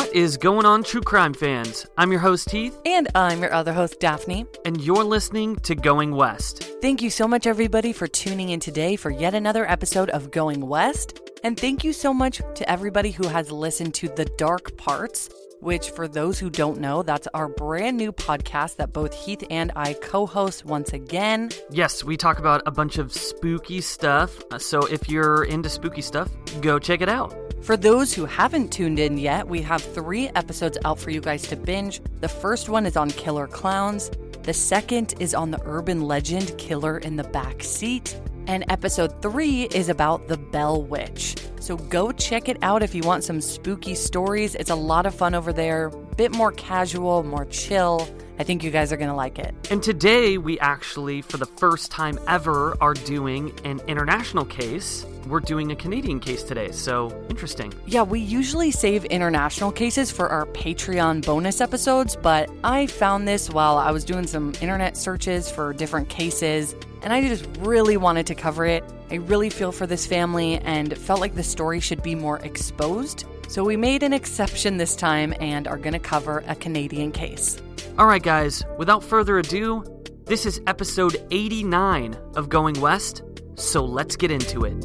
What is going on, true crime fans? I'm your host, Heath. And I'm your other host, Daphne. And you're listening to Going West. Thank you so much, everybody, for tuning in today for yet another episode of Going West. And thank you so much to everybody who has listened to The Dark Parts, which, for those who don't know, that's our brand new podcast that both Heath and I co-host once again. Yes, we talk about a bunch of spooky stuff. So if you're into spooky stuff, go check it out. For those who haven't tuned in yet, we have 3 episodes out for you guys to binge. The first one is on killer clowns. The second is on the urban legend Killer in the Back Seat. And episode 3 is about the Bell Witch. So go check it out if you want some spooky stories. It's a lot of fun over there, bit more casual, more chill. I think you guys are going to like it. And today we actually, for the first time ever, are doing an international case. We're doing a Canadian case today, so interesting. Yeah, we usually save international cases for our Patreon bonus episodes, but I found this while I was doing some internet searches for different cases, and I just really wanted to cover it. I really feel for this family and felt like the story should be more exposed. So we made an exception this time and are going to cover a Canadian case. All right, guys, without further ado, this is episode 89 of Going West, so let's get into it.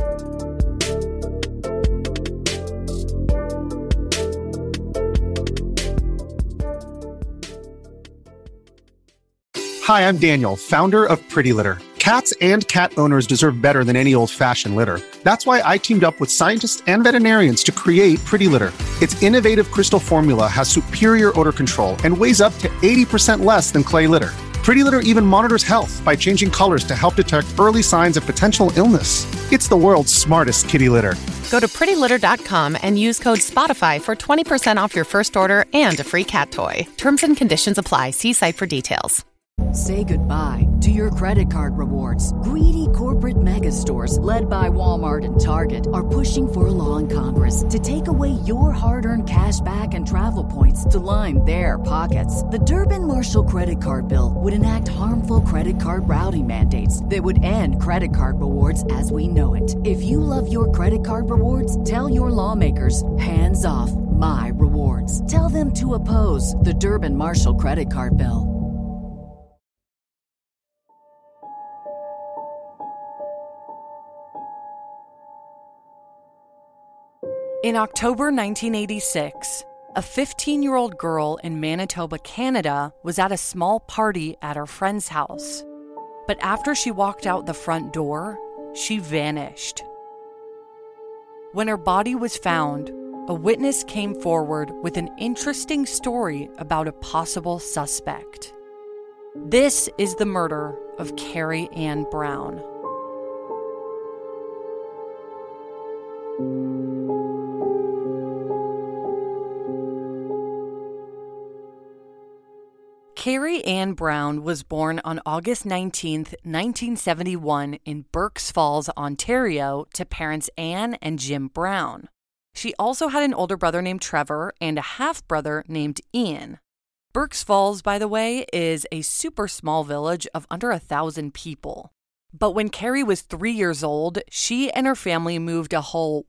Hi, I'm Daniel, founder of Pretty Litter. Cats and cat owners deserve better than any old-fashioned litter. That's why I teamed up with scientists and veterinarians to create Pretty Litter. Its innovative crystal formula has superior odor control and weighs up to 80% less than clay litter. Pretty Litter even monitors health by changing colors to help detect early signs of potential illness. It's the world's smartest kitty litter. Go to prettylitter.com and use code SPOTIFY for 20% off your first order and a free cat toy. Terms and conditions apply. See site for details. Say goodbye to your credit card rewards. Greedy corporate mega stores, led by Walmart and Target, are pushing for a law in Congress to take away your hard-earned cash back and travel points to line their pockets. The Durbin-Marshall credit card bill would enact harmful credit card routing mandates that would end credit card rewards as we know it. If you love your credit card rewards, tell your lawmakers, hands off my rewards. Tell them to oppose the Durbin-Marshall credit card bill. In October 1986, a 15-year-old girl in Manitoba, Canada, was at a small party at her friend's house. But after she walked out the front door, she vanished. When her body was found, a witness came forward with an interesting story about a possible suspect. This is the murder of Carrie Ann Brown. Carrie Ann Brown was born on August 19, 1971 in Burk's Falls, Ontario, to parents Anne and Jim Brown. She also had an older brother named Trevor and a half-brother named Ian. Burk's Falls, by the way, is a super small village of under 1,000 people. But when Carrie was 3 years old, she and her family moved a whole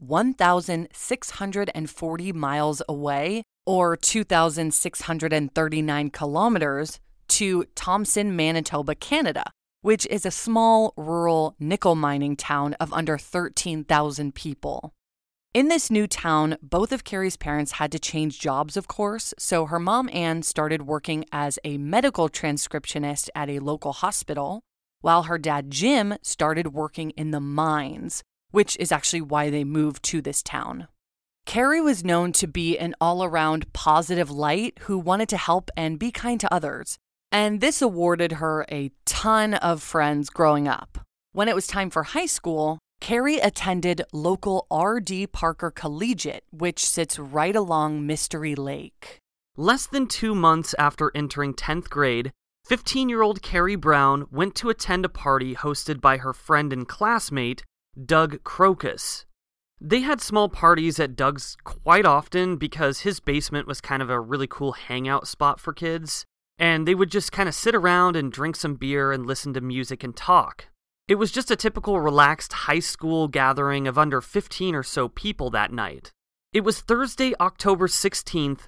1,640 miles away, or 2,639 kilometers, to Thompson, Manitoba, Canada, which is a small, rural nickel mining town of under 13,000 people. In this new town, both of Carrie's parents had to change jobs, of course, so her mom, Anne, started working as a medical transcriptionist at a local hospital, while her dad, Jim, started working in the mines, which is actually why they moved to this town. Carrie was known to be an all-around positive light who wanted to help and be kind to others, and this awarded her a ton of friends growing up. When it was time for high school, Carrie attended local R.D. Parker Collegiate, which sits right along Mystery Lake. Less than 2 months after entering 10th grade, 15-year-old Carrie Brown went to attend a party hosted by her friend and classmate, Doug Crocus. They had small parties at Doug's quite often because his basement was kind of a really cool hangout spot for kids, and they would just kind of sit around and drink some beer and listen to music and talk. It was just a typical relaxed high school gathering of under 15 or so people that night. It was Thursday, October 16th,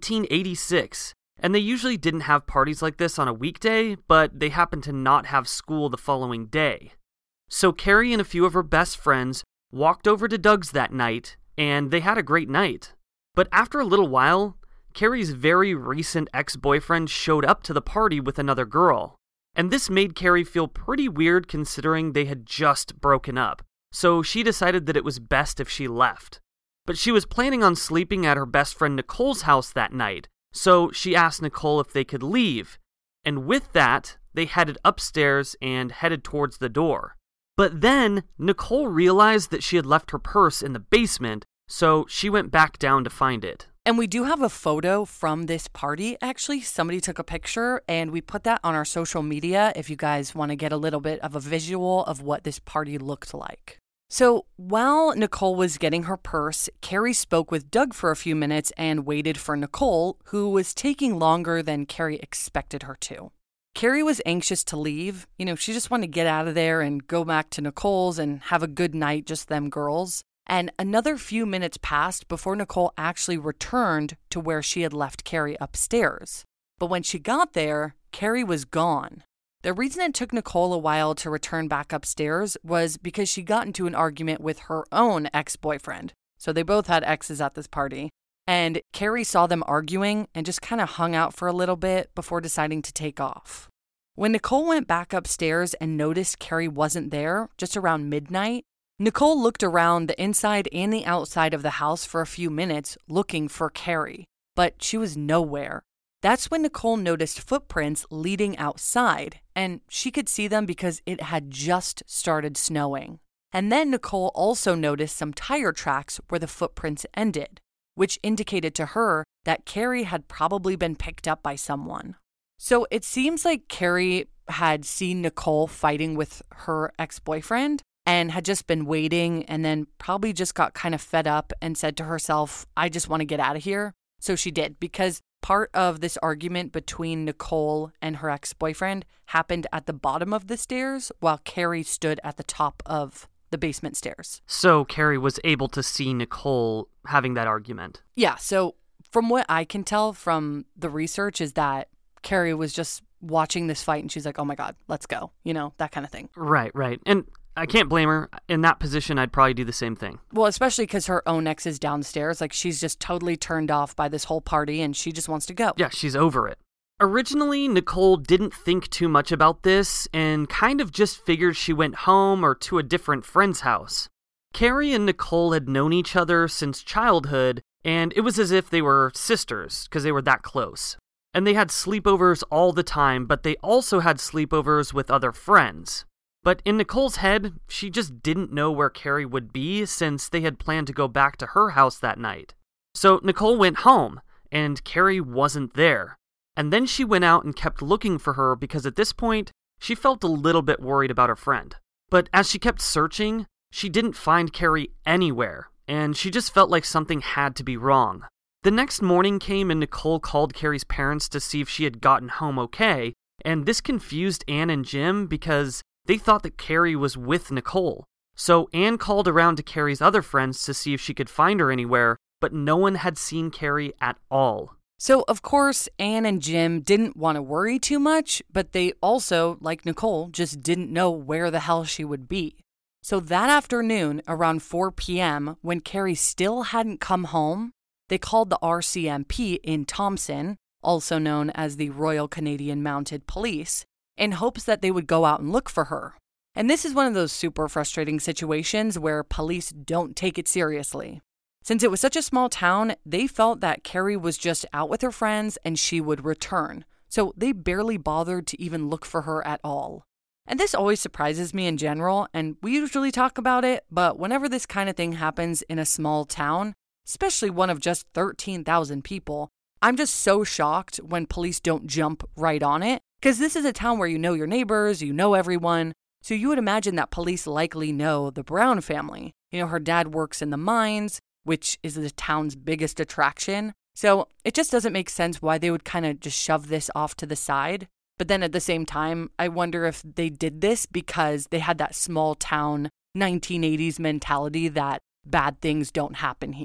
1986, and they usually didn't have parties like this on a weekday, but they happened to not have school the following day. So Carrie and a few of her best friends walked over to Doug's that night, and they had a great night. But after a little while, Carrie's very recent ex-boyfriend showed up to the party with another girl, and this made Carrie feel pretty weird considering they had just broken up, so she decided that it was best if she left. But she was planning on sleeping at her best friend Nicole's house that night, so she asked Nicole if they could leave, and with that, they headed upstairs and headed towards the door. But then, Nicole realized that she had left her purse in the basement, so she went back down to find it. And we do have a photo from this party, actually. Somebody took a picture, and we put that on our social media if you guys want to get a little bit of a visual of what this party looked like. So while Nicole was getting her purse, Carrie spoke with Doug for a few minutes and waited for Nicole, who was taking longer than Carrie expected her to. Carrie was anxious to leave. She just wanted to get out of there and go back to Nicole's and have a good night, just them girls. And another few minutes passed before Nicole actually returned to where she had left Carrie upstairs. But when she got there, Carrie was gone. The reason it took Nicole a while to return back upstairs was because she got into an argument with her own ex-boyfriend. So they both had exes at this party. And Carrie saw them arguing and just kind of hung out for a little bit before deciding to take off. When Nicole went back upstairs and noticed Carrie wasn't there, just around midnight, Nicole looked around the inside and the outside of the house for a few minutes looking for Carrie, but she was nowhere. That's when Nicole noticed footprints leading outside, and she could see them because it had just started snowing. And then Nicole also noticed some tire tracks where the footprints ended, which indicated to her that Carrie had probably been picked up by someone. So it seems like Carrie had seen Nicole fighting with her ex-boyfriend and had just been waiting and then probably just got kind of fed up and said to herself, I just want to get out of here. So she did, because part of this argument between Nicole and her ex-boyfriend happened at the bottom of the stairs while Carrie stood at the top of the basement stairs. So Carrie was able to see Nicole having that argument. Yeah, so from what I can tell from the research is that Carrie was just watching this fight and she's like, oh my God, let's go. That kind of thing. Right. And I can't blame her. In that position, I'd probably do the same thing. Well, especially because her own ex is downstairs. Like, she's just totally turned off by this whole party and she just wants to go. Yeah, she's over it. Originally, Nicole didn't think too much about this and kind of just figured she went home or to a different friend's house. Carrie and Nicole had known each other since childhood, and it was as if they were sisters because they were that close. And they had sleepovers all the time, but they also had sleepovers with other friends. But in Nicole's head, she just didn't know where Carrie would be since they had planned to go back to her house that night. So Nicole went home, and Carrie wasn't there. And then she went out and kept looking for her because at this point, she felt a little bit worried about her friend. But as she kept searching, she didn't find Carrie anywhere, and she just felt like something had to be wrong. The next morning came and Nicole called Carrie's parents to see if she had gotten home okay, and this confused Ann and Jim because they thought that Carrie was with Nicole. So Ann called around to Carrie's other friends to see if she could find her anywhere, but no one had seen Carrie at all. So, of course, Ann and Jim didn't want to worry too much, but they also, like Nicole, just didn't know where the hell she would be. So that afternoon, around 4 p.m., when Carrie still hadn't come home, they called the RCMP in Thompson, also known as the Royal Canadian Mounted Police, in hopes that they would go out and look for her. And this is one of those super frustrating situations where police don't take it seriously. Since it was such a small town, they felt that Carrie was just out with her friends and she would return. So they barely bothered to even look for her at all. And this always surprises me in general, and we usually talk about it, but whenever this kind of thing happens in a small town, especially one of just 13,000 people, I'm just so shocked when police don't jump right on it. Because this is a town where you know your neighbors, you know everyone. So you would imagine that police likely know the Brown family. Her dad works in the mines, which is the town's biggest attraction. So it just doesn't make sense why they would kind of just shove this off to the side. But then at the same time, I wonder if they did this because they had that small town 1980s mentality that bad things don't happen here.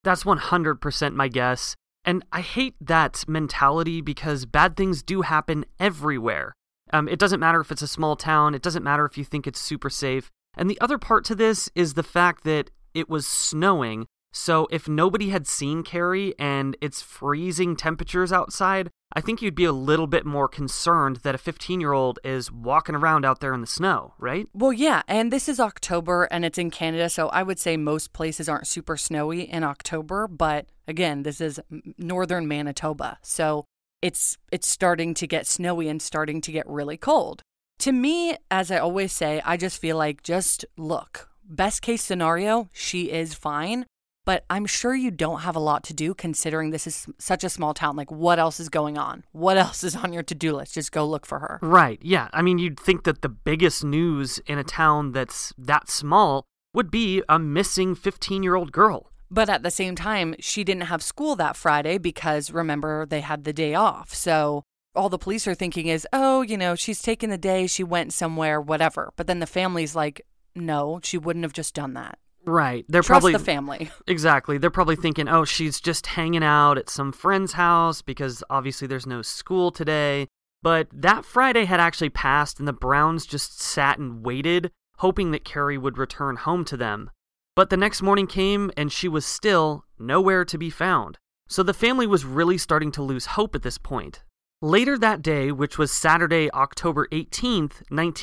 That's 100% my guess. And I hate that mentality because bad things do happen everywhere. It doesn't matter if it's a small town. It doesn't matter if you think it's super safe. And the other part to this is the fact that it was snowing. So if nobody had seen Carrie and it's freezing temperatures outside, I think you'd be a little bit more concerned that a 15-year-old is walking around out there in the snow, right? Well, yeah, and this is October and it's in Canada, so I would say most places aren't super snowy in October, but again, this is northern Manitoba, so it's starting to get snowy and starting to get really cold. To me, as I always say, I just feel like just look. Best case scenario, she is fine. But I'm sure you don't have a lot to do considering this is such a small town. Like, what else is going on? What else is on your to-do list? Just go look for her. Right, yeah. I mean, you'd think that the biggest news in a town that's that small would be a missing 15-year-old girl. But at the same time, she didn't have school that Friday because, remember, they had the day off. So all the police are thinking is, oh, she's taking the day, she went somewhere, whatever. But then the family's like, no, she wouldn't have just done that. Right. Trust the family. Exactly. They're probably thinking, oh, she's just hanging out at some friend's house because obviously there's no school today. But that Friday had actually passed and the Browns just sat and waited, hoping that Carrie would return home to them. But the next morning came and she was still nowhere to be found. So the family was really starting to lose hope at this point. Later that day, which was Saturday, October 18th,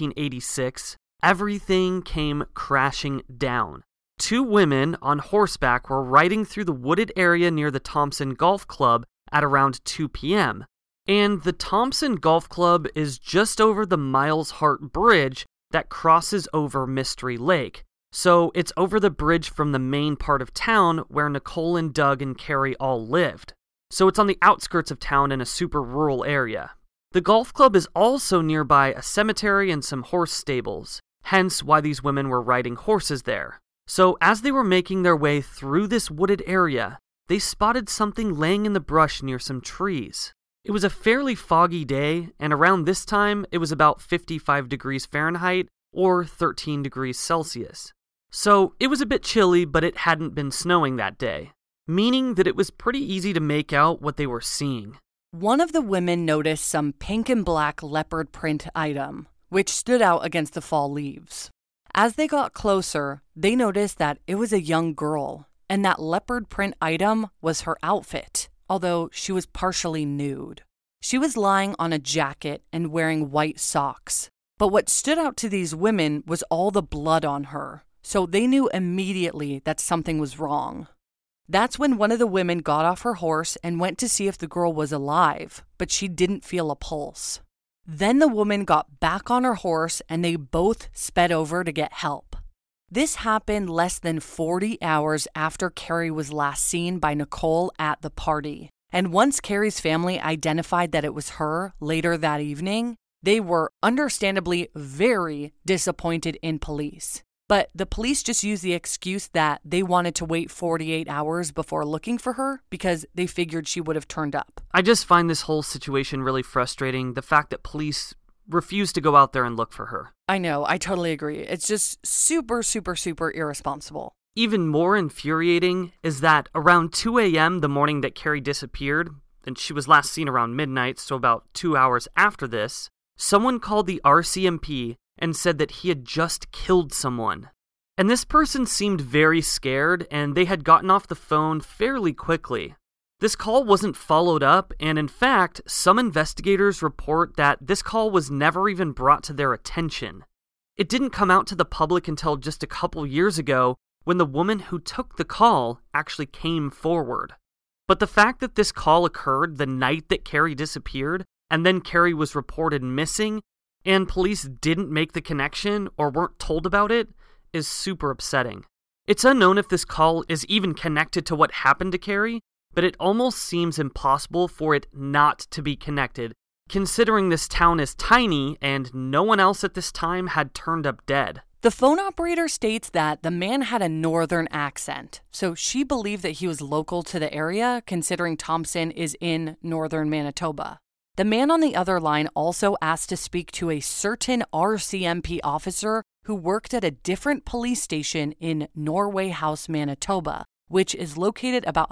1986, everything came crashing down. 2 women on horseback were riding through the wooded area near the Thompson Golf Club at around 2 p.m. And the Thompson Golf Club is just over the Miles Hart Bridge that crosses over Mystery Lake. So it's over the bridge from the main part of town where Nicole and Doug and Carrie all lived. So it's on the outskirts of town in a super rural area. The golf club is also nearby a cemetery and some horse stables, hence why these women were riding horses there. So as they were making their way through this wooded area, they spotted something laying in the brush near some trees. It was a fairly foggy day, and around this time, it was about 55 degrees Fahrenheit or 13 degrees Celsius. So it was a bit chilly, but it hadn't been snowing that day, meaning that it was pretty easy to make out what they were seeing. One of the women noticed some pink and black leopard print item, which stood out against the fall leaves. As they got closer, they noticed that it was a young girl, and that leopard print item was her outfit, although she was partially nude. She was lying on a jacket and wearing white socks. But what stood out to these women was all the blood on her, so they knew immediately that something was wrong. That's when one of the women got off her horse and went to see if the girl was alive, but she didn't feel a pulse. Then the woman got back on her horse and they both sped over to get help. This happened less than 40 hours after Carrie was last seen by Nicole at the party. And once Carrie's family identified that it was her later that evening, they were understandably very disappointed in police. But the police just used the excuse that they wanted to wait 48 hours before looking for her because they figured she would have turned up. I just find this whole situation really frustrating, the fact that police refuse to go out there and look for her. I know, I totally agree. It's just super, super, super irresponsible. Even more infuriating is that around 2 a.m. the morning that Carrie disappeared, and she was last seen around midnight, so about 2 hours after this, someone called the RCMP and said that he had just killed someone. And this person seemed very scared, and they had gotten off the phone fairly quickly. This call wasn't followed up, and in fact, some investigators report that this call was never even brought to their attention. It didn't come out to the public until just a couple years ago, when the woman who took the call actually came forward. But the fact that this call occurred the night that Carrie disappeared, and then Carrie was reported missing, and police didn't make the connection or weren't told about it, is super upsetting. It's unknown if this call is even connected to what happened to Carrie, but it almost seems impossible for it not to be connected, considering this town is tiny and no one else at this time had turned up dead. The phone operator states that the man had a northern accent, so she believed that he was local to the area, considering Thompson is in northern Manitoba. The man on the other line also asked to speak to a certain RCMP officer who worked at a different police station in Norway House, Manitoba, which is located about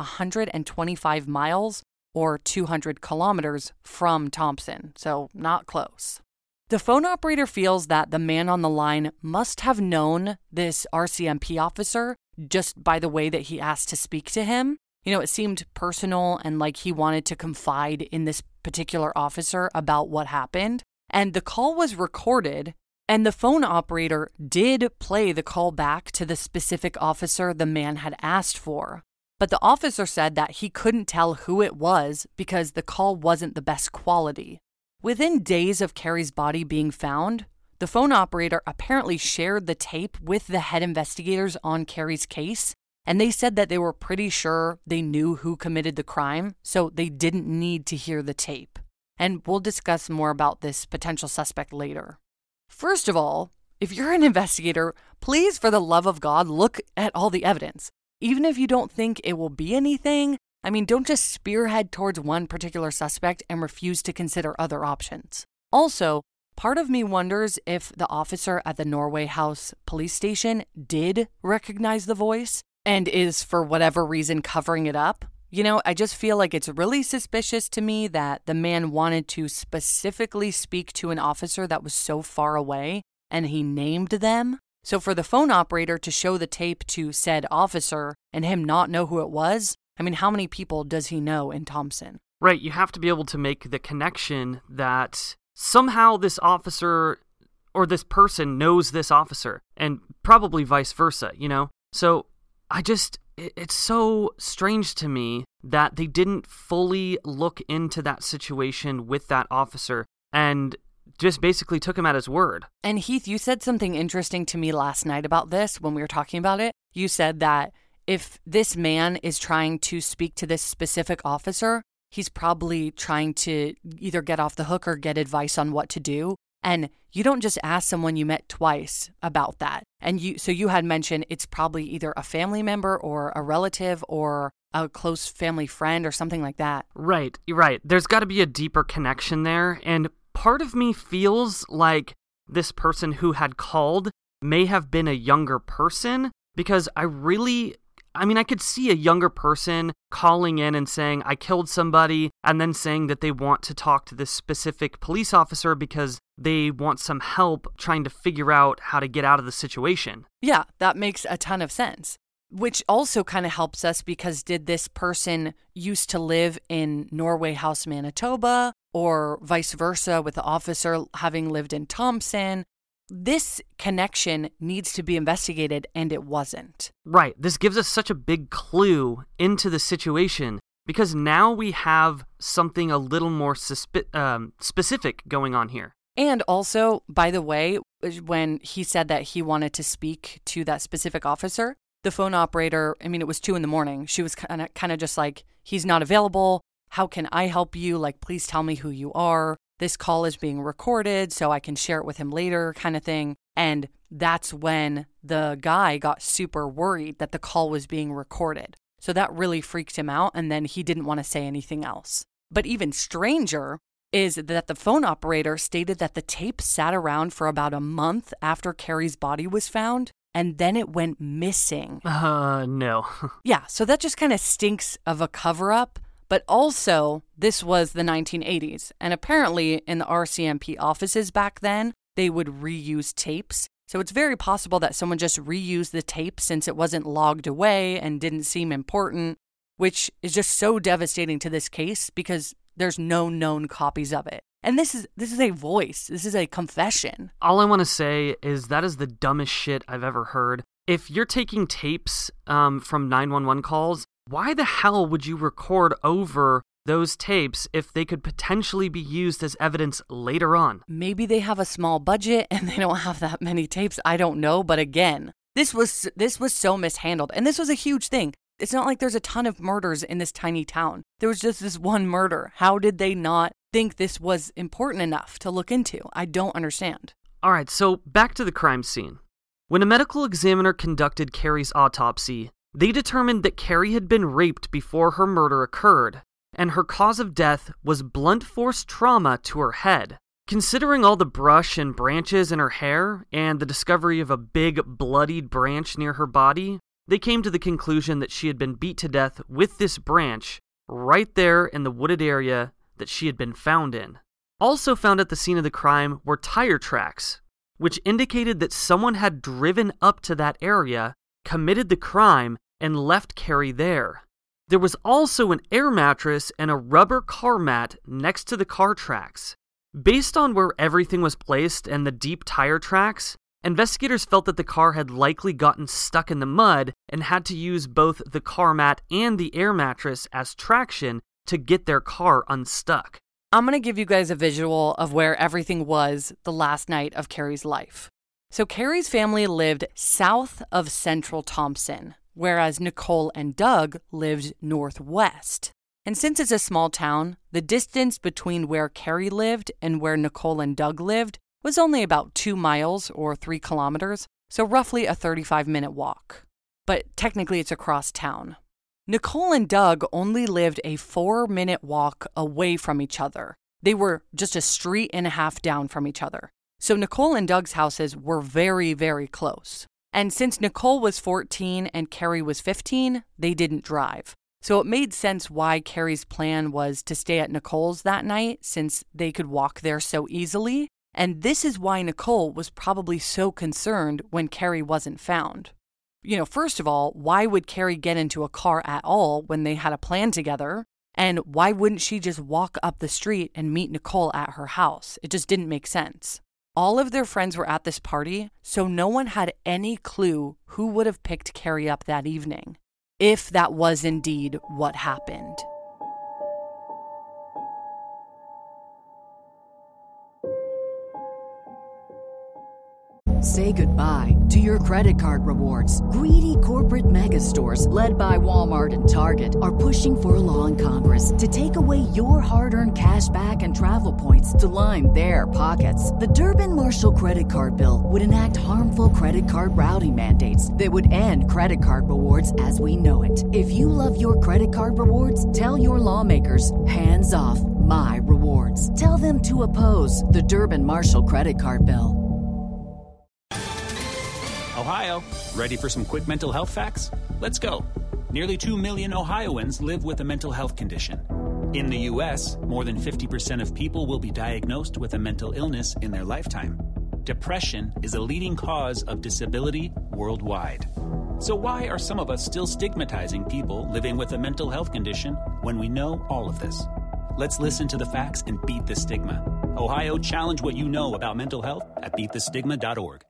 125 miles or 200 kilometers from Thompson, so not close. The phone operator feels that the man on the line must have known this RCMP officer just by the way that he asked to speak to him. You know, it seemed personal and like he wanted to confide in this particular officer about what happened. And the call was recorded, and the phone operator did play the call back to the specific officer the man had asked for. But the officer said that he couldn't tell who it was because the call wasn't the best quality. Within days of Carrie's body being found, the phone operator apparently shared the tape with the head investigators on Carrie's case, and they said that they were pretty sure they knew who committed the crime, so they didn't need to hear the tape. And we'll discuss more about this potential suspect later. First of all, if you're an investigator, please, for the love of God, look at all the evidence. Even if you don't think it will be anything, don't just spearhead towards one particular suspect and refuse to consider other options. Also, part of me wonders if the officer at the Norway House police station did recognize the voice and is, for whatever reason, covering it up. I just feel like it's really suspicious to me that the man wanted to specifically speak to an officer that was so far away, and he named them. So for the phone operator to show the tape to said officer and him not know who it was, how many people does he know in Thompson? Right, you have to be able to make the connection that somehow this officer or this person knows this officer, and probably vice versa, So it's so strange to me that they didn't fully look into that situation with that officer and just basically took him at his word. And Heath, you said something interesting to me last night about this when we were talking about it. You said that if this man is trying to speak to this specific officer, he's probably trying to either get off the hook or get advice on what to do. And you don't just ask someone you met twice about that. And you had mentioned it's probably either a family member or a relative or a close family friend or something like that. Right, you're right. There's got to be a deeper connection there. And part of me feels like this person who had called may have been a younger person, because I could see a younger person calling in and saying, I killed somebody, and then saying that they want to talk to this specific police officer because they want some help trying to figure out how to get out of the situation. Yeah, that makes a ton of sense. Which also kind of helps us because did this person used to live in Norway House, Manitoba, or vice versa with the officer having lived in Thompson? This connection needs to be investigated, and it wasn't. Right. This gives us such a big clue into the situation because now we have something a little more specific going on here. And also, by the way, when he said that he wanted to speak to that specific officer, the phone operator, it was 2 a.m. She was kind of just like, he's not available. How can I help you? Please tell me who you are. This call is being recorded so I can share it with him later, kind of thing. And that's when the guy got super worried that the call was being recorded. So that really freaked him out, and then he didn't want to say anything else. But even stranger is that the phone operator stated that the tape sat around for about a month after Carrie's body was found, and then it went missing. No. Yeah, so that just kind of stinks of a cover-up. But also, this was the 1980s, and apparently in the RCMP offices back then, they would reuse tapes. So it's very possible that someone just reused the tape since it wasn't logged away and didn't seem important, which is just so devastating to this case because there's no known copies of it. And this is a voice. This is a confession. All I want to say is that is the dumbest shit I've ever heard. If you're taking tapes from 911 calls, why the hell would you record over those tapes if they could potentially be used as evidence later on? Maybe they have a small budget and they don't have that many tapes. I don't know. But again, this was so mishandled. And this was a huge thing. It's not like there's a ton of murders in this tiny town. There was just this one murder. How did they not think this was important enough to look into? I don't understand. All right, so back to the crime scene. When a medical examiner conducted Carrie's autopsy, they determined that Carrie had been raped before her murder occurred, and her cause of death was blunt force trauma to her head. Considering all the brush and branches in her hair, and the discovery of a big bloodied branch near her body, They came to the conclusion that she had been beat to death with this branch right there in the wooded area that she had been found in. Also found at the scene of the crime were tire tracks, which indicated that someone had driven up to that area, committed the crime, and left Carrie there. There was also an air mattress and a rubber car mat next to the car tracks. Based on where everything was placed and the deep tire tracks, investigators felt that the car had likely gotten stuck in the mud and had to use both the car mat and the air mattress as traction to get their car unstuck. I'm going to give you guys a visual of where everything was the last night of Carrie's life. So Carrie's family lived south of central Thompson, whereas Nicole and Doug lived northwest. And since it's a small town, the distance between where Carrie lived and where Nicole and Doug lived was only about 2 miles or 3 kilometers, so roughly a 35-minute walk. But technically it's across town. Nicole and Doug only lived a 4-minute walk away from each other. They were just a street and a half down from each other. So Nicole and Doug's houses were very, very close. And since Nicole was 14 and Carrie was 15, they didn't drive. So it made sense why Carrie's plan was to stay at Nicole's that night, since they could walk there so easily. And this is why Nicole was probably so concerned when Carrie wasn't found. First of all, why would Carrie get into a car at all when they had a plan together? And why wouldn't she just walk up the street and meet Nicole at her house? It just didn't make sense. All of their friends were at this party, so no one had any clue who would have picked Carrie up that evening, if that was indeed what happened. Say goodbye to your credit card rewards. Greedy corporate mega stores, led by Walmart and Target, are pushing for a law in Congress to take away your hard-earned cash back and travel points to line their pockets. The Durbin-Marshall credit card bill would enact harmful credit card routing mandates that would end credit card rewards as we know it. If you love your credit card rewards, tell your lawmakers, hands off my rewards. Tell them to oppose the Durbin-Marshall credit card bill. Ohio, ready for some quick mental health facts? Let's go. Nearly 2 million Ohioans live with a mental health condition. In the U.S., more than 50% of people will be diagnosed with a mental illness in their lifetime. Depression is a leading cause of disability worldwide. So why are some of us still stigmatizing people living with a mental health condition when we know all of this? Let's listen to the facts and beat the stigma. Ohio, challenge what you know about mental health at beatthestigma.org.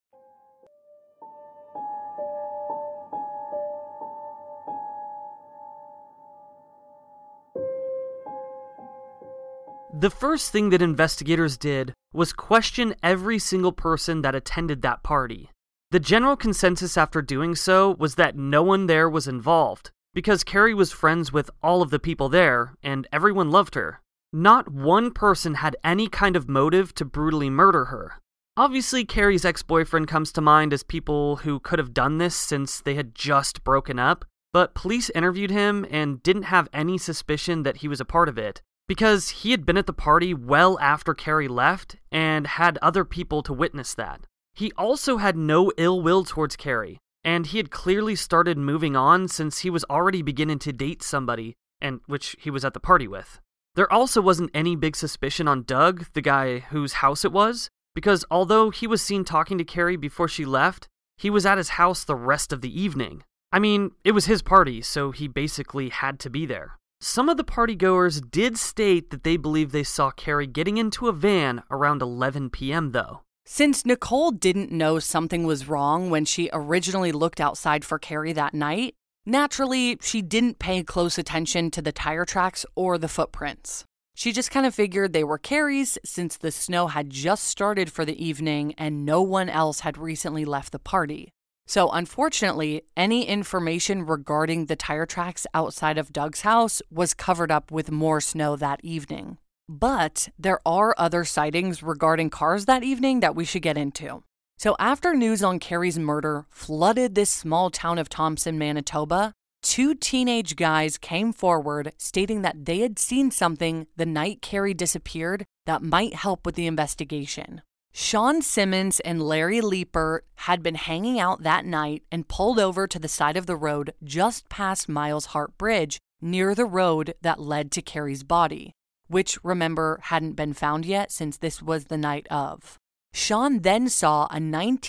The first thing that investigators did was question every single person that attended that party. The general consensus after doing so was that no one there was involved, because Carrie was friends with all of the people there, and everyone loved her. Not one person had any kind of motive to brutally murder her. Obviously, Carrie's ex-boyfriend comes to mind as people who could have done this since they had just broken up, but police interviewed him and didn't have any suspicion that he was a part of it, because he had been at the party well after Carrie left and had other people to witness that. He also had no ill will towards Carrie, and he had clearly started moving on since he was already beginning to date somebody, and which he was at the party with. There also wasn't any big suspicion on Doug, the guy whose house it was, because although he was seen talking to Carrie before she left, he was at his house the rest of the evening. I mean, it was his party, so he basically had to be there. Some of the partygoers did state that they believed they saw Carrie getting into a van around 11 p.m. though. Since Nicole didn't know something was wrong when she originally looked outside for Carrie that night, naturally, she didn't pay close attention to the tire tracks or the footprints. She just kind of figured they were Carrie's since the snow had just started for the evening and no one else had recently left the party. So unfortunately, any information regarding the tire tracks outside of Doug's house was covered up with more snow that evening. But there are other sightings regarding cars that evening that we should get into. So after news on Carrie's murder flooded this small town of Thompson, Manitoba, 2 teenage guys came forward stating that they had seen something the night Carrie disappeared that might help with the investigation. Sean Simmons and Larry Liepert had been hanging out that night and pulled over to the side of the road just past Miles Hart Bridge near the road that led to Carrie's body, which, remember, hadn't been found yet since this was the night of. Sean then saw a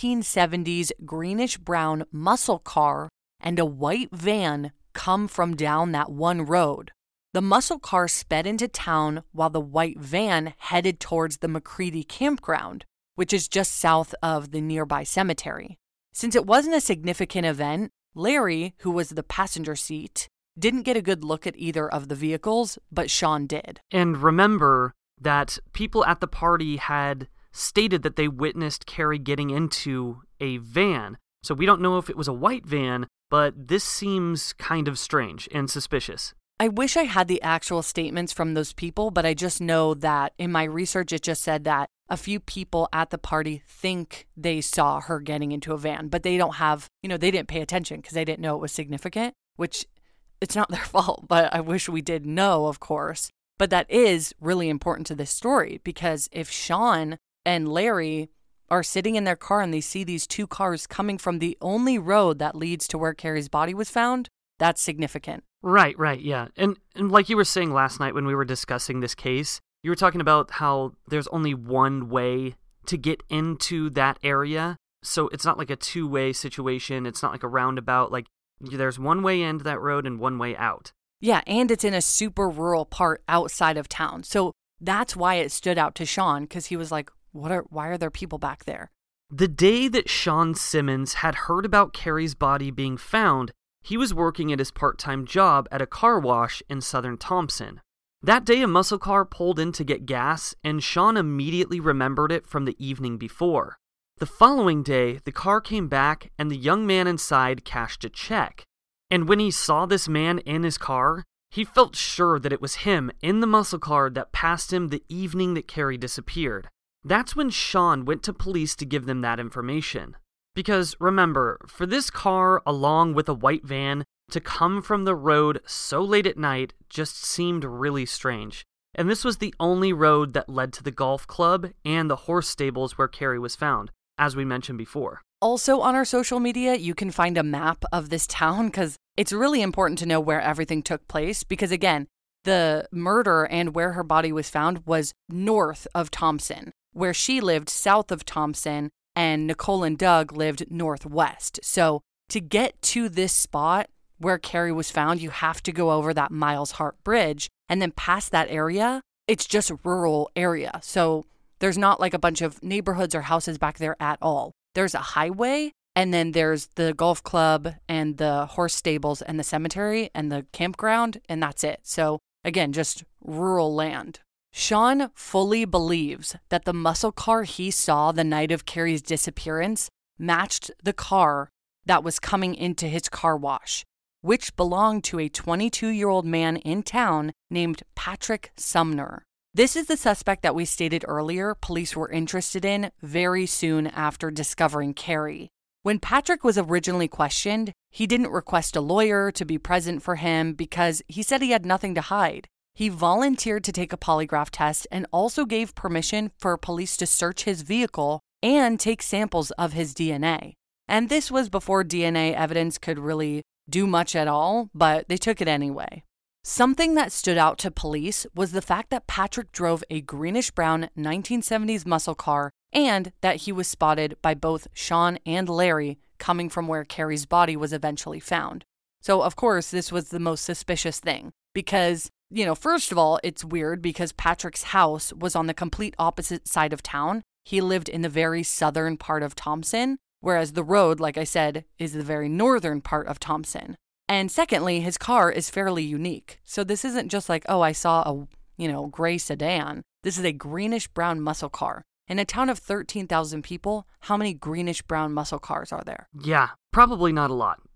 1970s greenish-brown muscle car and a white van come from down that one road. The muscle car sped into town while the white van headed towards the McCready campground, which is just south of the nearby cemetery. Since it wasn't a significant event, Larry, who was the passenger seat, didn't get a good look at either of the vehicles, but Sean did. And remember that people at the party had stated that they witnessed Carrie getting into a van. So we don't know if it was a white van, but this seems kind of strange and suspicious. I wish I had the actual statements from those people, but I just know that in my research, it just said that a few people at the party think they saw her getting into a van, but they don't have, they didn't pay attention because they didn't know it was significant, which it's not their fault, but I wish we did know, of course. But that is really important to this story because if Sean and Larry are sitting in their car and they see these two cars coming from the only road that leads to where Carrie's body was found, that's significant. Right, yeah. And like you were saying last night when we were discussing this case, you were talking about how there's only one way to get into that area. So it's not like a two-way situation. It's not like a roundabout. Like there's one way into that road and one way out. Yeah, and it's in a super rural part outside of town. So that's why it stood out to Sean, because he was like, why are there people back there? The day that Sean Simmons had heard about Carrie's body being found, he was working at his part-time job at a car wash in southern Thompson. That day, a muscle car pulled in to get gas, and Sean immediately remembered it from the evening before. The following day, the car came back, and the young man inside cashed a check. And when he saw this man in his car, he felt sure that it was him in the muscle car that passed him the evening that Carrie disappeared. That's when Sean went to police to give them that information. Because, remember, for this car, along with a white van, to come from the road so late at night just seemed really strange. And this was the only road that led to the golf club and the horse stables where Carrie was found, as we mentioned before. Also on our social media, you can find a map of this town because it's really important to know where everything took place. Because, again, the murder and where her body was found was north of Thompson, where she lived south of Thompson, and Nicole and Doug lived northwest. So to get to this spot where Carrie was found, you have to go over that Miles Hart Bridge, and then past that area, it's just a rural area. So there's not like a bunch of neighborhoods or houses back there at all. There's a highway, and then there's the golf club and the horse stables and the cemetery and the campground, and that's it. So again, just rural land. Sean fully believes that the muscle car he saw the night of Carrie's disappearance matched the car that was coming into his car wash, which belonged to a 22-year-old man in town named Patrick Sumner. This is the suspect that we stated earlier police were interested in very soon after discovering Carrie. When Patrick was originally questioned, he didn't request a lawyer to be present for him because he said he had nothing to hide. He volunteered to take a polygraph test and also gave permission for police to search his vehicle and take samples of his DNA. And this was before DNA evidence could really do much at all, but they took it anyway. Something that stood out to police was the fact that Patrick drove a greenish-brown 1970s muscle car and that he was spotted by both Sean and Larry coming from where Carrie's body was eventually found. So, of course, this was the most suspicious thing because, first of all, it's weird because Patrick's house was on the complete opposite side of town. He lived in the very southern part of Thompson, whereas the road, like I said, is the very northern part of Thompson. And secondly, his car is fairly unique. So this isn't just like, oh, I saw a, gray sedan. This is a greenish-brown muscle car. In a town of 13,000 people, how many greenish-brown muscle cars are there? Yeah, probably not a lot.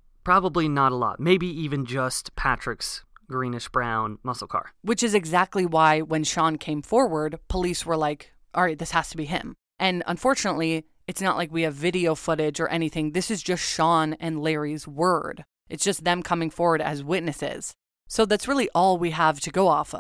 Maybe even just Patrick's greenish-brown muscle car. Which is exactly why when Sean came forward, police were like, all right, this has to be him. And unfortunately, it's not like we have video footage or anything. This is just Sean and Larry's word. It's just them coming forward as witnesses. So that's really all we have to go off of.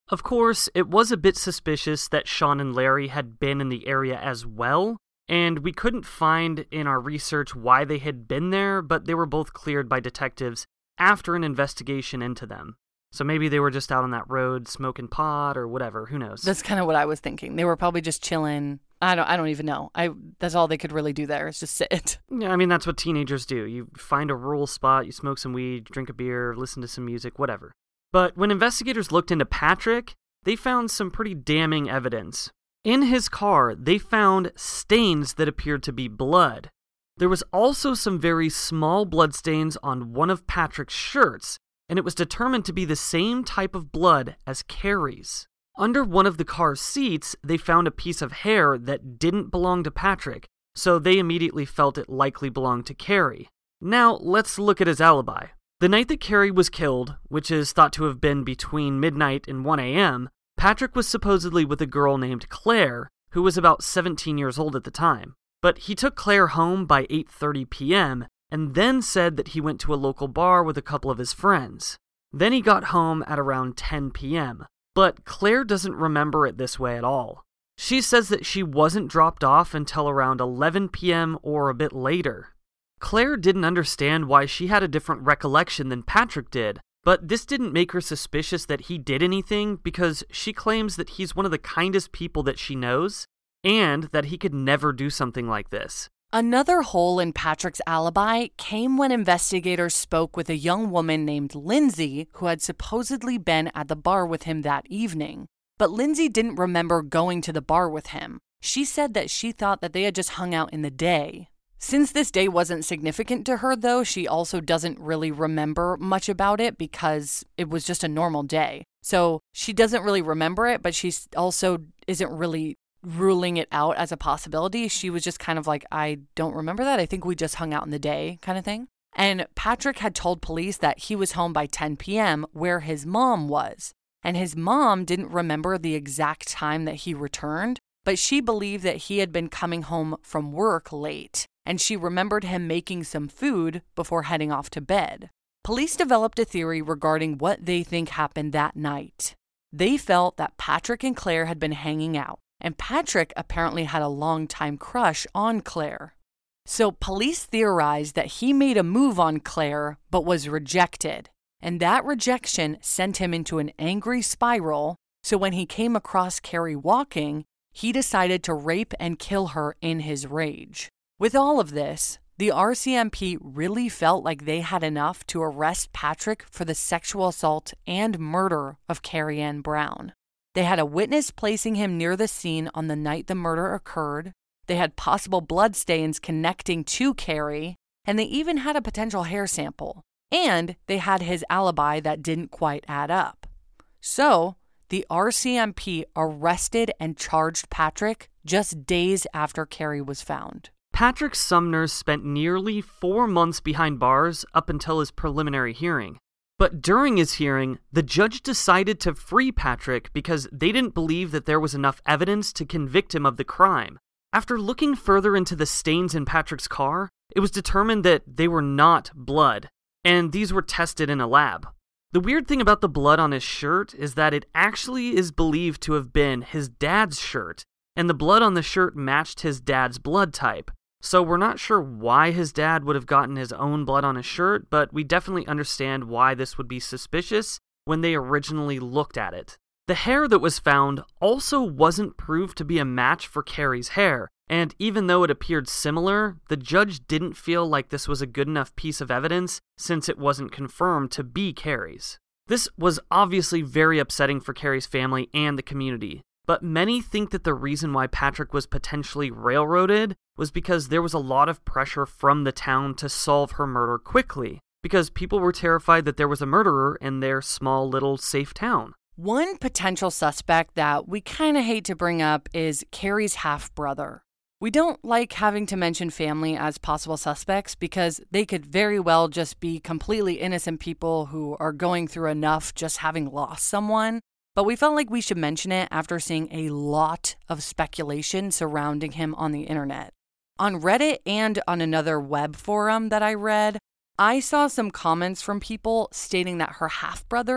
Of course, it was a bit suspicious that Sean and Larry had been in the area as well, and we couldn't find in our research why they had been there, but they were both cleared by detectives after an investigation into them. So maybe they were just out on that road smoking pot or whatever, who knows. That's kind of what I was thinking. They were probably just chilling. I don't even know. That's all they could really do there is just sit. Yeah, I mean, that's what teenagers do. You find a rural spot, you smoke some weed, drink a beer, listen to some music, whatever. But when investigators looked into Patrick, they found some pretty damning evidence. In his car, they found stains that appeared to be blood. There was also some very small blood stains on one of Patrick's shirts, and it was determined to be the same type of blood as Carrie's. Under one of the car's seats, they found a piece of hair that didn't belong to Patrick, so they immediately felt it likely belonged to Carrie. Now, let's look at his alibi. The night that Carrie was killed, which is thought to have been between midnight and 1 a.m., Patrick was supposedly with a girl named Claire, who was about 17 years old at the time. But he took Claire home by 8:30 p.m., and then said that he went to a local bar with a couple of his friends. Then he got home at around 10 p.m., but Claire doesn't remember it this way at all. She says that she wasn't dropped off until around 11 p.m. or a bit later. Claire didn't understand why she had a different recollection than Patrick did, but this didn't make her suspicious that he did anything because she claims that he's one of the kindest people that she knows and that he could never do something like this. Another hole in Patrick's alibi came when investigators spoke with a young woman named Lindsay who had supposedly been at the bar with him that evening. But Lindsay didn't remember going to the bar with him. She said that she thought that they had just hung out in the day. Since this day wasn't significant to her, though, she also doesn't really remember much about it because it was just a normal day. So she doesn't really remember it, but she also isn't really ruling it out as a possibility. She was just kind of like, I don't remember that. I think we just hung out in the day kind of thing. And Patrick had told police that he was home by 10 p.m. where his mom was. And his mom didn't remember the exact time that he returned, but she believed that he had been coming home from work late. And she remembered him making some food before heading off to bed. Police developed a theory regarding what they think happened that night. They felt that Patrick and Claire had been hanging out, and Patrick apparently had a long-time crush on Claire. So police theorized that he made a move on Claire but was rejected, and that rejection sent him into an angry spiral, so when he came across Carrie walking, he decided to rape and kill her in his rage. With all of this, the RCMP really felt like they had enough to arrest Patrick for the sexual assault and murder of Carrie Ann Brown. They had a witness placing him near the scene on the night the murder occurred. They had possible blood stains connecting to Carrie, and they even had a potential hair sample. And they had his alibi that didn't quite add up. So, the RCMP arrested and charged Patrick just days after Carrie was found. Patrick Sumner spent nearly 4 months behind bars up until his preliminary hearing. But during his hearing, the judge decided to free Patrick because they didn't believe that there was enough evidence to convict him of the crime. After looking further into the stains in Patrick's car, it was determined that they were not blood, and these were tested in a lab. The weird thing about the blood on his shirt is that it actually is believed to have been his dad's shirt, and the blood on the shirt matched his dad's blood type. So we're not sure why his dad would have gotten his own blood on his shirt, but we definitely understand why this would be suspicious when they originally looked at it. The hair that was found also wasn't proved to be a match for Carrie's hair, and even though it appeared similar, the judge didn't feel like this was a good enough piece of evidence since it wasn't confirmed to be Carrie's. This was obviously very upsetting for Carrie's family and the community. But many think that the reason why Patrick was potentially railroaded was because there was a lot of pressure from the town to solve her murder quickly, because people were terrified that there was a murderer in their small little safe town. One potential suspect that we kind of hate to bring up is Carrie's half-brother. We don't like having to mention family as possible suspects because they could very well just be completely innocent people who are going through enough just having lost someone. But we felt like we should mention it after seeing a lot of speculation surrounding him on the internet. On Reddit and on another web forum that I read, I saw some comments from people stating that her half-brother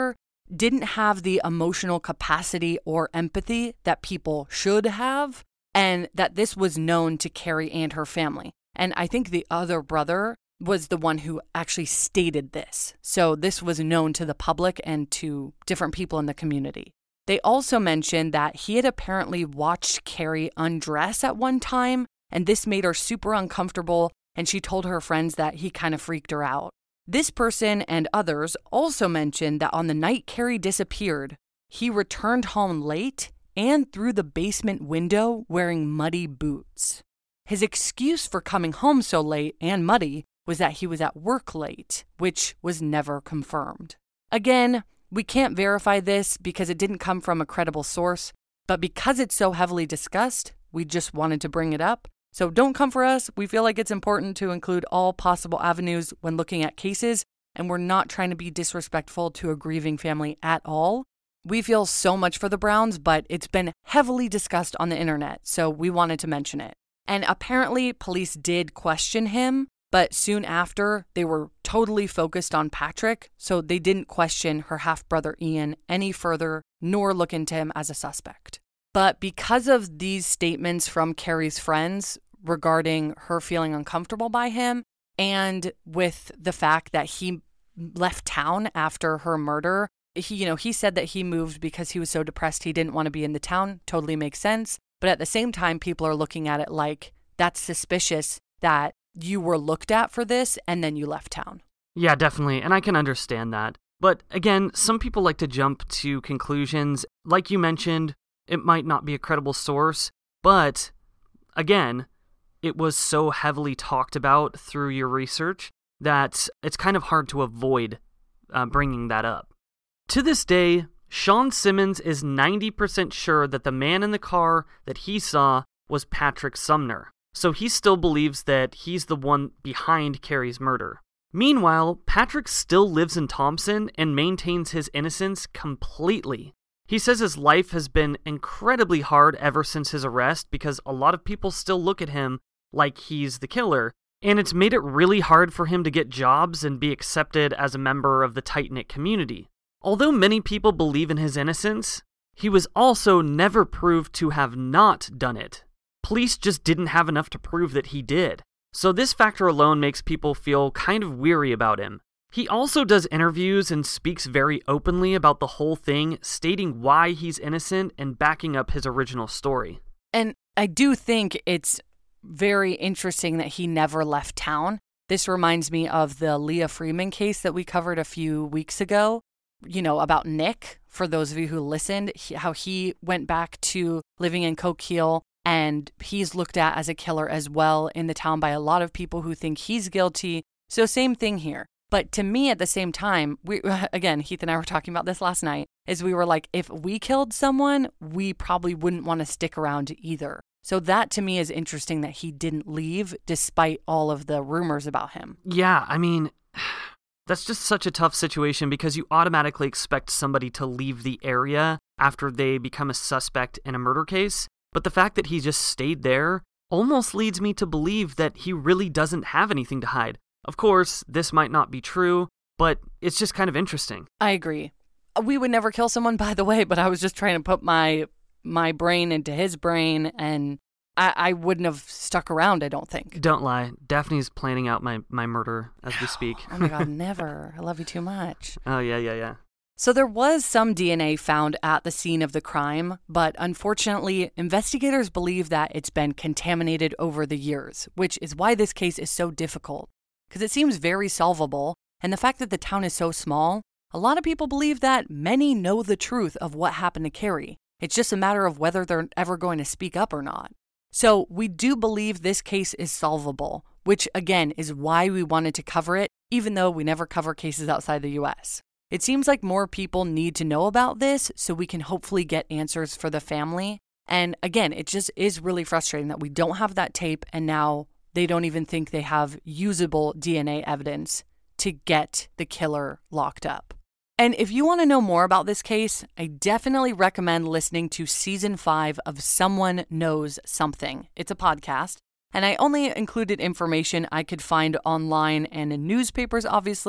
didn't have the emotional capacity or empathy that people should have, and that this was known to Carrie and her family. And I think the other brother was the one who actually stated this. So this was known to the public and to different people in the community. They also mentioned that he had apparently watched Carrie undress at one time, and this made her super uncomfortable, and she told her friends that he kind of freaked her out. This person and others also mentioned that on the night Carrie disappeared, he returned home late and through the basement window wearing muddy boots. His excuse for coming home so late and muddy was that he was at work late, which was never confirmed. Again, we can't verify this because it didn't come from a credible source, but because it's so heavily discussed, we just wanted to bring it up. So don't come for us. We feel like it's important to include all possible avenues when looking at cases, and we're not trying to be disrespectful to a grieving family at all. We feel so much for the Browns, but it's been heavily discussed on the internet, so we wanted to mention it. And apparently, police did question him, but soon after, they were totally focused on Patrick, so they didn't question her half-brother Ian any further, nor look into him as a suspect. But because of these statements from Carrie's friends regarding her feeling uncomfortable by him, and with the fact that he left town after her murder, he said that he moved because he was so depressed he didn't want to be in the town. Totally makes sense. But at the same time, people are looking at it like that's suspicious that you were looked at for this and then you left town. Yeah, definitely. And I can understand that. But again, some people like to jump to conclusions. Like you mentioned, it might not be a credible source, but again, it was so heavily talked about through your research that it's kind of hard to avoid bringing that up. To this day, Sean Simmons is 90% sure that the man in the car that he saw was Patrick Sumner, so he still believes that he's the one behind Carrie's murder. Meanwhile, Patrick still lives in Thompson and maintains his innocence completely. He says his life has been incredibly hard ever since his arrest because a lot of people still look at him like he's the killer, and it's made it really hard for him to get jobs and be accepted as a member of the tight-knit community. Although many people believe in his innocence, he was also never proved to have not done it. Police just didn't have enough to prove that he did. So this factor alone makes people feel kind of weary about him. He also does interviews and speaks very openly about the whole thing, stating why he's innocent and backing up his original story. And I do think it's very interesting that he never left town. This reminds me of the Leah Freeman case that we covered a few weeks ago, about Nick, for those of you who listened, how he went back to living in Coquille, and he's looked at as a killer as well in the town by a lot of people who think he's guilty. So same thing here. But to me, at the same time, Heath and I were talking about this last night, is we were like, if we killed someone, we probably wouldn't want to stick around either. So that to me is interesting that he didn't leave despite all of the rumors about him. Yeah, I mean, that's just such a tough situation because you automatically expect somebody to leave the area after they become a suspect in a murder case. But the fact that he just stayed there almost leads me to believe that he really doesn't have anything to hide. Of course, this might not be true, but it's just kind of interesting. I agree. We would never kill someone, by the way, but I was just trying to put my brain into his brain, and I wouldn't have stuck around, I don't think. Don't lie. Daphne's planning out my murder as we speak. Oh my God, never. I love you too much. Oh, yeah. So there was some DNA found at the scene of the crime, but unfortunately, investigators believe that it's been contaminated over the years, which is why this case is so difficult. Because it seems very solvable, and the fact that the town is so small, a lot of people believe that many know the truth of what happened to Carrie. It's just a matter of whether they're ever going to speak up or not. So we do believe this case is solvable, which again is why we wanted to cover it, even though we never cover cases outside the US. It seems like more people need to know about this so we can hopefully get answers for the family. And again, it just is really frustrating that we don't have that tape and now they don't even think they have usable DNA evidence to get the killer locked up. And if you want to know more about this case, I definitely recommend listening to Season 5 of Someone Knows Something. It's a podcast, and I only included information I could find online and in newspapers, obviously,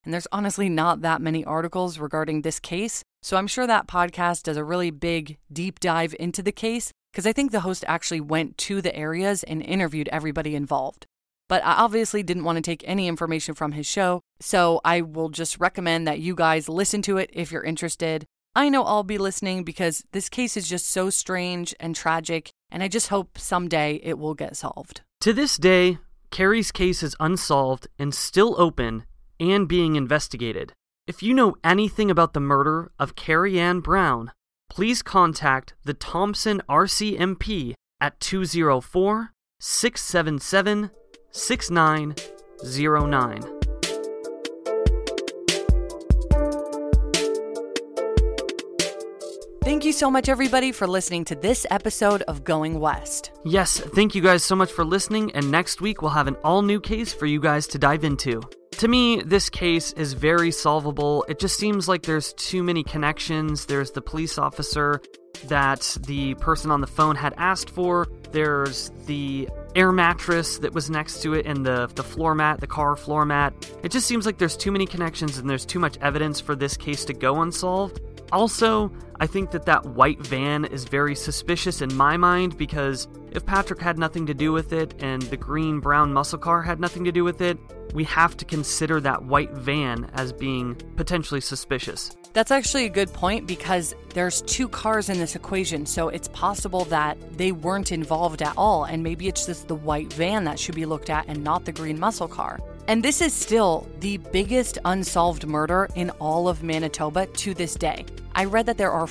and there's honestly not that many articles regarding this case. So I'm sure that podcast does a really big deep dive into the case, because I think the host actually went to the areas and interviewed everybody involved. But I obviously didn't want to take any information from his show, so I will just recommend that you guys listen to it if you're interested. I know I'll be listening because this case is just so strange and tragic, and I just hope someday it will get solved. To this day, Carrie's case is unsolved and still open and being investigated. If you know anything about the murder of Carrie Ann Brown, please contact the Thompson RCMP at 204-677-6909. Thank you so much, everybody, for listening to this episode of Going West. Yes, thank you guys so much for listening, and next week we'll have an all-new case for you guys to dive into. To me, this case is very solvable. It just seems like there's too many connections. There's the police officer that the person on the phone had asked for. There's the air mattress that was next to it and the floor mat, the car floor mat. It just seems like there's too many connections and there's too much evidence for this case to go unsolved. Also, I think that white van is very suspicious in my mind, because if Patrick had nothing to do with it and the green-brown muscle car had nothing to do with it, we have to consider that white van as being potentially suspicious. That's actually a good point, because there's two cars in this equation, so it's possible that they weren't involved at all, and maybe it's just the white van that should be looked at and not the green muscle car. And this is still the biggest unsolved murder in all of Manitoba to this day. I read that there are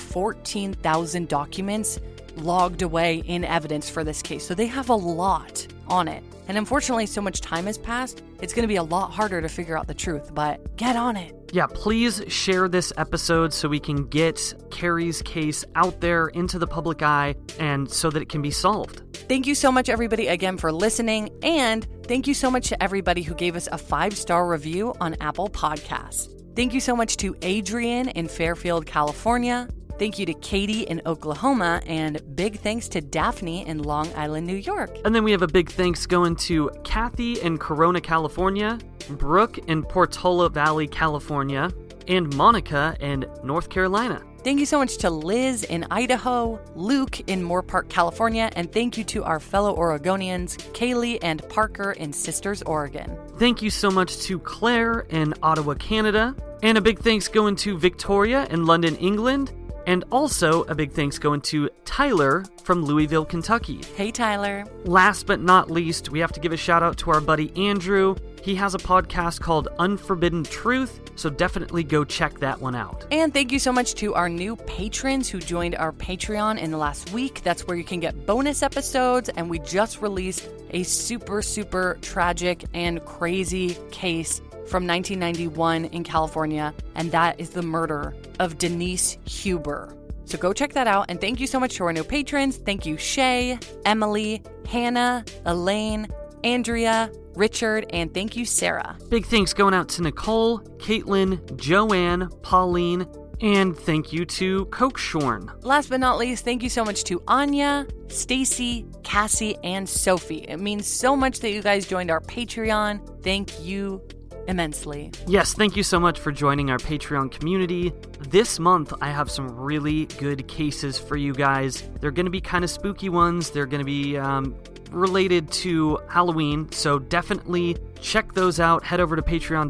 14,000 documents logged away in evidence for this case, so they have a lot on it. And unfortunately, so much time has passed, it's going to be a lot harder to figure out the truth, but get on it. Yeah, please share this episode so we can get Carrie's case out there into the public eye and so that it can be solved. Thank you so much, everybody, again for listening, and thank you so much to everybody who gave us a 5-star review on Apple Podcasts. Thank you so much to Adrian in Fairfield, California. Thank you to Katie in Oklahoma, and big thanks to Daphne in Long Island, New York. And then we have a big thanks going to Kathy in Corona, California, Brooke in Portola Valley, California, and Monica in North Carolina. Thank you so much to Liz in Idaho, Luke in Moorpark, California, and thank you to our fellow Oregonians, Kaylee and Parker in Sisters, Oregon. Thank you so much to Claire in Ottawa, Canada, and a big thanks going to Victoria in London, England, and also a big thanks going to Tyler from Louisville, Kentucky. Hey, Tyler. Last but not least, we have to give a shout out to our buddy Andrew. He has a podcast called Unforbidden Truth, so definitely go check that one out. And thank you so much to our new patrons who joined our Patreon in the last week. That's where you can get bonus episodes, and we just released a super, super tragic and crazy case from 1991 in California, and that is the murder of Denise Huber. So go check that out, and thank you so much to our new patrons. Thank you, Shay, Emily, Hannah, Elaine, Andrea, Richard, and thank you, Sarah. Big thanks going out to Nicole, Caitlin, Joanne, Pauline, and thank you to Kokeshorn. Last but not least, thank you so much to Anya, Stacy, Cassie, and Sophie. It means so much that you guys joined our Patreon. Thank you immensely. Yes, thank you so much for joining our Patreon community. This month, I have some really good cases for you guys. They're going to be kind of spooky ones. They're going to be related to Halloween, so definitely check those out. Head over to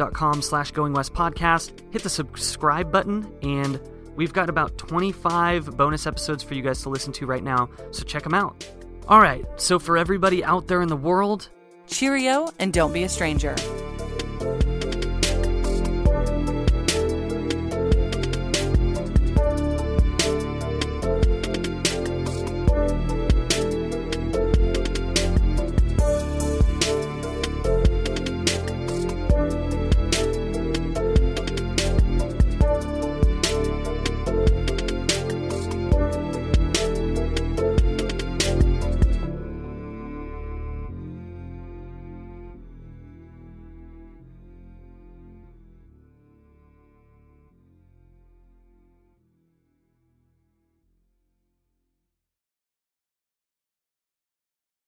patreon.com/goingwestpodcast, hit the subscribe button, and we've got about 25 bonus episodes for you guys to listen to right now, so check them out. All right, so for everybody out there in the world, cheerio and don't be a stranger.